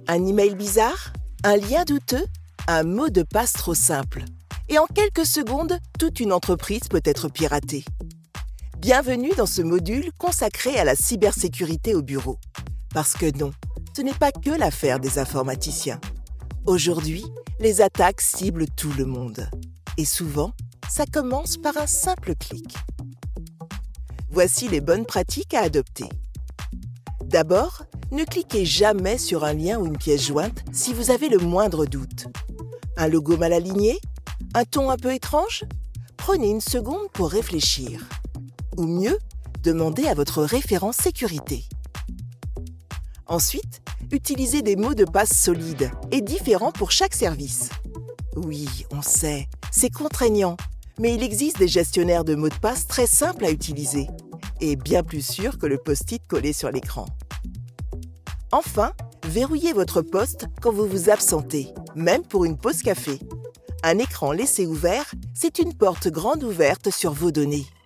Un email bizarre? Un lien douteux? Un mot de passe trop simple? Et en quelques secondes, toute une entreprise peut être piratée. Bienvenue dans ce module consacré à la cybersécurité au bureau. Parce que non, ce n'est pas que l'affaire des informaticiens. Aujourd'hui, les attaques ciblent tout le monde. Et souvent, ça commence par un simple clic. Voici les bonnes pratiques à adopter. D'abord, ne cliquez jamais sur un lien ou une pièce jointe si vous avez le moindre doute. Un logo mal aligné? Un ton un peu étrange? Prenez une seconde pour réfléchir. Ou mieux, demandez à votre référent sécurité. Ensuite, utilisez des mots de passe solides et différents pour chaque service. Oui, on sait, c'est contraignant, mais il existe des gestionnaires de mots de passe très simples à utiliser et bien plus sûrs que le post-it collé sur l'écran. Enfin, verrouillez votre poste quand vous vous absentez, même pour une pause café. Un écran laissé ouvert, c'est une porte grande ouverte sur vos données.